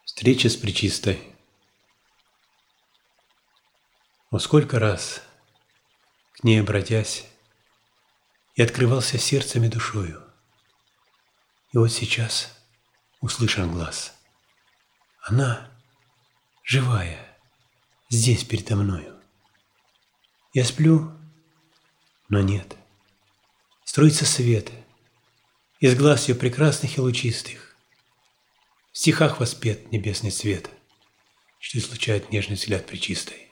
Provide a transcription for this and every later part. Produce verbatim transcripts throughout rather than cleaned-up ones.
Встреча с Пречистой. О, сколько раз, к ней обратясь, я открывался сердцем и душою. И вот сейчас услышан глаз. Она живая, здесь передо мною. Я сплю, но нет. Струится свет из глаз ее прекрасных и лучистых. В стихах воспет небесный свет, что излучает нежный взгляд Пречистой.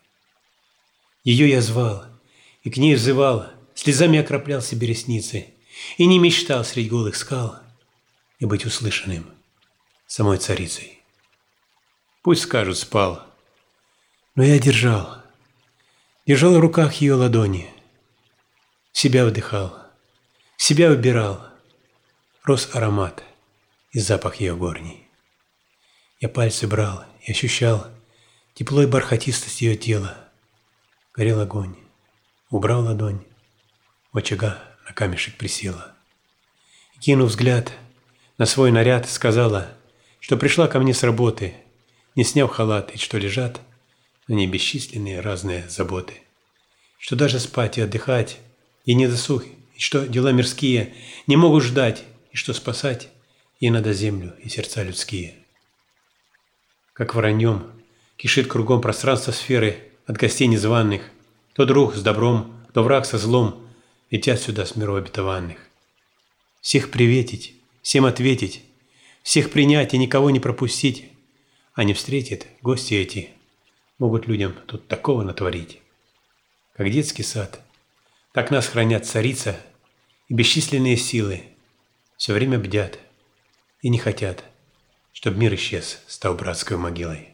Ее я звал, и к ней взывал, слезами окроплял себе ресницы, и не мечтал средь голых скал и быть услышанным самой царицей. Пусть скажут, спал, но я держал, держал в руках ее ладони, в себя вдыхал, в себя выбирал, рос аромат и запах ее горний. Я пальцы брал и ощущал тепло и бархатистость ее тела. Горел огонь, убрал ладонь, у очага на камешек присела. И, кинув взгляд на свой наряд, сказала, что пришла ко мне с работы, не сняв халат, и что лежат на ней бесчисленные разные заботы, что даже спать и отдыхать ей не досуг, и что дела мирские не могут ждать, и что спасать ей надо землю и сердца людские. Как вороньем кишит кругом пространство сферы от гостей незваных, то друг с добром, то враг со злом летят сюда с миров обетованных. Всех приветить, всем ответить, всех принять и никого не пропустить, а не встретит гости эти, могут людям тут такого натворить. Как детский сад, так нас хранят царица и бесчисленные силы, все время бдят и не хотят, чтоб мир исчез, стал братской могилой.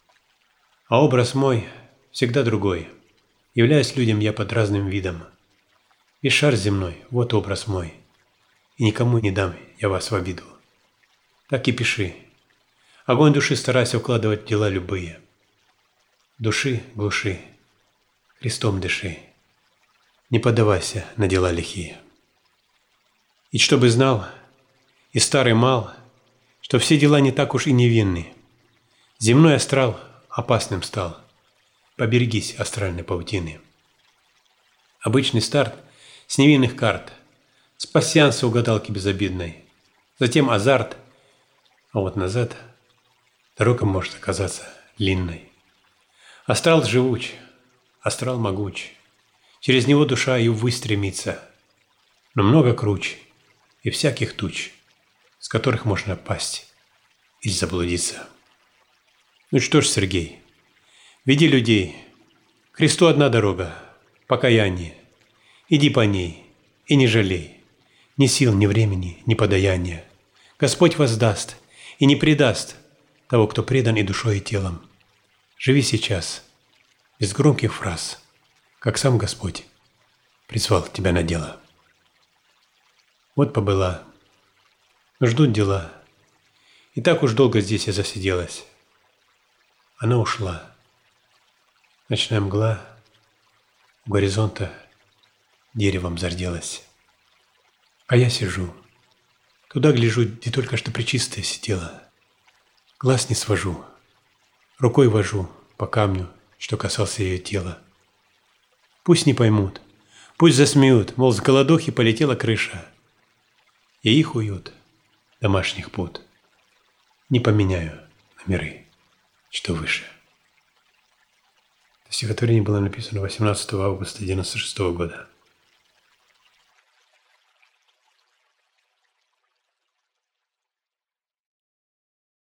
А образ мой всегда другой, являюсь людям я под разным видом. И шар земной, вот образ мой, и никому не дам я вас в обиду. Так и пиши, огонь души старайся вкладывать в дела любые. Души глуши, Христом дыши, не поддавайся на дела лихие. И чтобы знал, и старый мал, что все дела не так уж и невинны. Земной астрал опасным стал. Поберегись астральной паутины. Обычный старт с невинных карт, с пасьянса у гадалки безобидной, затем азарт, а вот назад дорога может оказаться длинной. Астрал живуч, астрал могуч, через него душа и ввысь стремится, но много круч и всяких туч, с которых можно пасть или заблудиться. Ну что ж, Сергей, веди людей. К Христу одна дорога, покаяние. Иди по ней и не жалей. Ни сил, ни времени, ни подаяния. Господь воздаст и не предаст того, кто предан и душой, и телом. Живи сейчас, без громких фраз, как сам Господь призвал тебя на дело. Вот побыла. Но ждут дела. И так уж долго здесь я засиделась. Она ушла. Ночная мгла у горизонта деревом зарделась. А я сижу. Туда гляжу, где только что Пречистая сидела. Глаз не свожу. Рукой вожу по камню, что касался ее тела. Пусть не поймут, пусть засмеют, мол, с голодухи полетела крыша. И их уют домашних пут не поменяю на миры, что выше. Это стихотворение было написано восемнадцатого августа девяносто шестого года.